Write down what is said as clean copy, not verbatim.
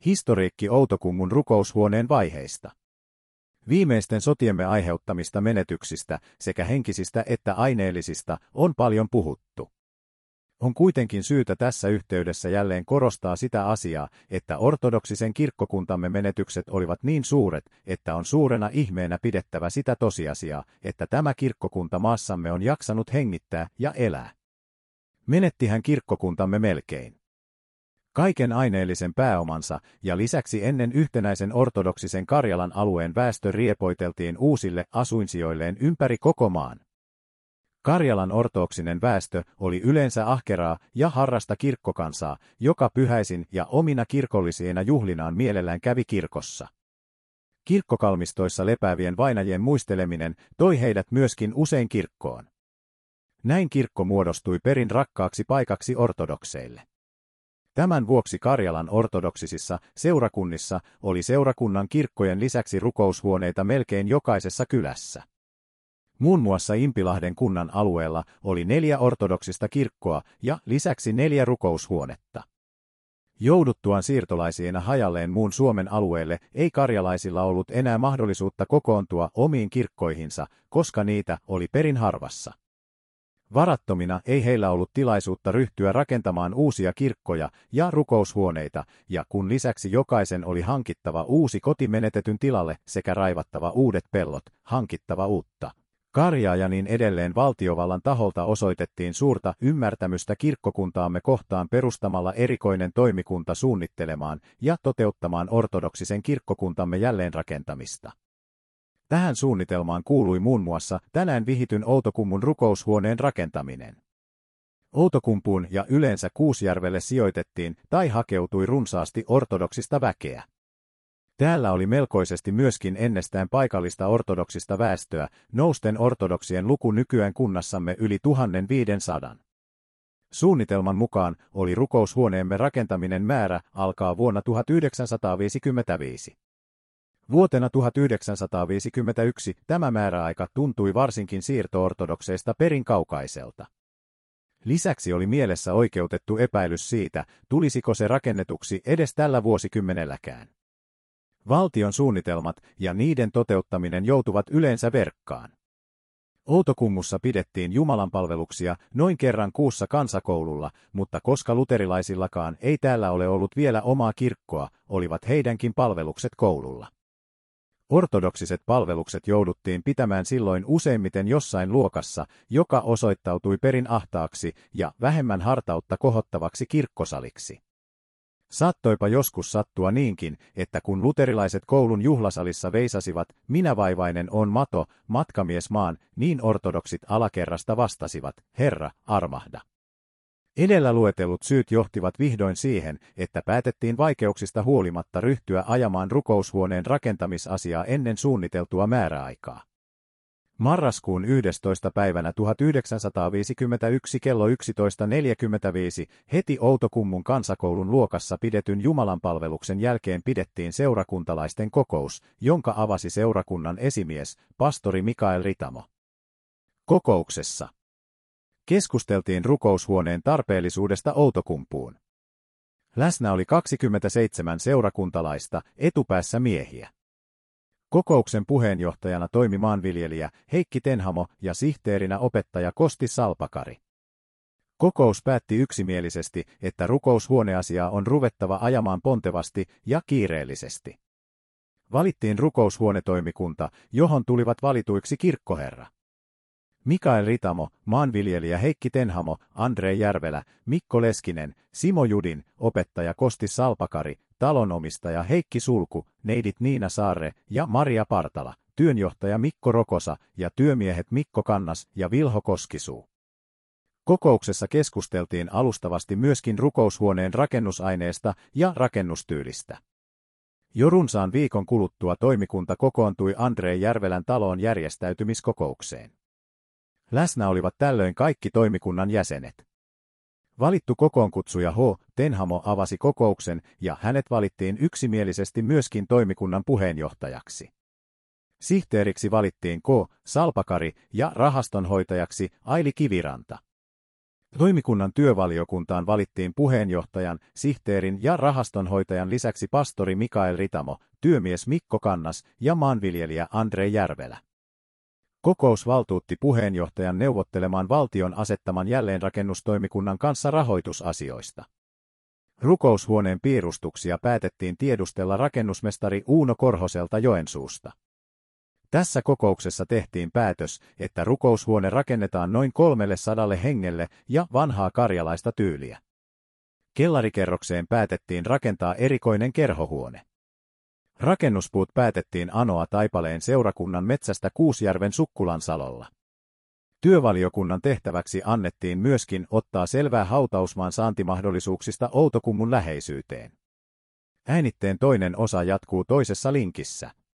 Historiikki Outokummun rukoushuoneen vaiheista. Viimeisten sotiemme aiheuttamista menetyksistä, sekä henkisistä että aineellisista, on paljon puhuttu. On kuitenkin syytä tässä yhteydessä jälleen korostaa sitä asiaa, että ortodoksisen kirkkokuntamme menetykset olivat niin suuret, että on suurena ihmeenä pidettävä sitä tosiasiaa, että tämä kirkkokunta maassamme on jaksanut hengittää ja elää. Menettihän kirkkokuntamme melkein kaiken aineellisen pääomansa, ja lisäksi ennen yhtenäisen ortodoksisen Karjalan alueen väestö riepoiteltiin uusille asuinsijoilleen ympäri koko maan. Karjalan ortodoksinen väestö oli yleensä ahkeraa ja harrasta kirkkokansaa, joka pyhäisin ja omina kirkollisina juhlinaan mielellään kävi kirkossa. Kirkkokalmistoissa lepäävien vainajien muisteleminen toi heidät myöskin usein kirkkoon. Näin kirkko muodostui perin rakkaaksi paikaksi ortodokseille. Tämän vuoksi Karjalan ortodoksisissa seurakunnissa oli seurakunnan kirkkojen lisäksi rukoushuoneita melkein jokaisessa kylässä. Muun muassa Impilahden kunnan alueella oli 4 ortodoksista kirkkoa ja lisäksi 4 rukoushuonetta. Jouduttuaan siirtolaisina hajalleen muun Suomen alueelle ei karjalaisilla ollut enää mahdollisuutta kokoontua omiin kirkkoihinsa, koska niitä oli perin harvassa. Varattomina ei heillä ollut tilaisuutta ryhtyä rakentamaan uusia kirkkoja ja rukoushuoneita, ja kun lisäksi jokaisen oli hankittava uusi koti menetetyn tilalle sekä raivattava uudet pellot, hankittava uutta karjaa ja niin edelleen, valtiovallan taholta osoitettiin suurta ymmärtämystä kirkkokuntaamme kohtaan perustamalla erikoinen toimikunta suunnittelemaan ja toteuttamaan ortodoksisen kirkkokuntamme jälleenrakentamista. Tähän suunnitelmaan kuului muun muassa tänään vihityn Outokummun rukoushuoneen rakentaminen. Outokumpuun ja yleensä Kuusjärvelle sijoitettiin tai hakeutui runsaasti ortodoksista väkeä. Täällä oli melkoisesti myöskin ennestään paikallista ortodoksista väestöä, nousten ortodoksien luku nykyään kunnassamme yli 1500. Suunnitelman mukaan oli rukoushuoneemme rakentaminen määrä alkaa vuonna 1955. Vuotena 1951 tämä määräaika tuntui varsinkin siirto-ortodokseista perin kaukaiselta. Lisäksi oli mielessä oikeutettu epäilys siitä, tulisiko se rakennetuksi edes tällä vuosikymmenelläkään. Valtion suunnitelmat ja niiden toteuttaminen joutuvat yleensä verkkaan. Outokummussa pidettiin jumalanpalveluksia noin kerran kuussa kansakoululla, mutta koska luterilaisillakaan ei täällä ole ollut vielä omaa kirkkoa, olivat heidänkin palvelukset koululla. Ortodoksiset palvelukset jouduttiin pitämään silloin useimmiten jossain luokassa, joka osoittautui perin ahtaaksi ja vähemmän hartautta kohottavaksi kirkkosaliksi. Saattoipa joskus sattua niinkin, että kun luterilaiset koulun juhlasalissa veisasivat "Minä vaivainen on mato, matkamies maan", niin ortodoksit alakerrasta vastasivat "Herra, armahda". Edellä luetellut syyt johtivat vihdoin siihen, että päätettiin vaikeuksista huolimatta ryhtyä ajamaan rukoushuoneen rakentamisasiaa ennen suunniteltua määräaikaa. Marraskuun 11. päivänä 1951 kello 11.45 heti Outokummun kansakoulun luokassa pidetyn jumalanpalveluksen jälkeen pidettiin seurakuntalaisten kokous, jonka avasi seurakunnan esimies, pastori Mikael Ritamo. Kokouksessa keskusteltiin rukoushuoneen tarpeellisuudesta Outokumpuun. Läsnä oli 27 seurakuntalaista, etupäässä miehiä. Kokouksen puheenjohtajana toimi maanviljelijä Heikki Tenhamo ja sihteerinä opettaja Kosti Salpakari. Kokous päätti yksimielisesti, että rukoushuoneasiaa on ruvettava ajamaan pontevasti ja kiireellisesti. Valittiin rukoushuonetoimikunta, johon tulivat valituiksi kirkkoherra Mikael Ritamo, maanviljelijä Heikki Tenhamo, Andrei Järvelä, Mikko Leskinen, Simo Judin, opettaja Kosti Salpakari, talonomistaja Heikki Sulku, neidit Niina Saarre ja Maria Partala, työnjohtaja Mikko Rokosa ja työmiehet Mikko Kannas ja Vilho Koskisuu. Kokouksessa keskusteltiin alustavasti myöskin rukoushuoneen rakennusaineesta ja rakennustyylistä. Jo runsaan viikon kuluttua toimikunta kokoontui Andrei Järvelän taloon järjestäytymiskokoukseen. Läsnä olivat tällöin kaikki toimikunnan jäsenet. Valittu kokoonkutsuja H. Tenhamo avasi kokouksen ja hänet valittiin yksimielisesti myöskin toimikunnan puheenjohtajaksi. Sihteeriksi valittiin K. Salpakari ja rahastonhoitajaksi Aili Kiviranta. Toimikunnan työvaliokuntaan valittiin puheenjohtajan, sihteerin ja rahastonhoitajan lisäksi pastori Mikael Ritamo, työmies Mikko Kannas ja maanviljelijä Andre Järvelä. Kokous valtuutti puheenjohtajan neuvottelemaan valtion asettaman jälleenrakennustoimikunnan kanssa rahoitusasioista. Rukoushuoneen piirustuksia päätettiin tiedustella rakennusmestari Uuno Korhoselta Joensuusta. Tässä kokouksessa tehtiin päätös, että rukoushuone rakennetaan noin 300 hengelle ja vanhaa karjalaista tyyliä. Kellarikerrokseen päätettiin rakentaa erikoinen kerhohuone. Rakennuspuut päätettiin anoa Taipaleen seurakunnan metsästä Kuusjärven Sukkulansallolla. Työvaliokunnan tehtäväksi annettiin myöskin ottaa selvää hautausmaan saantimahdollisuuksista Outokummun läheisyyteen. Äänitteen toinen osa jatkuu toisessa linkissä.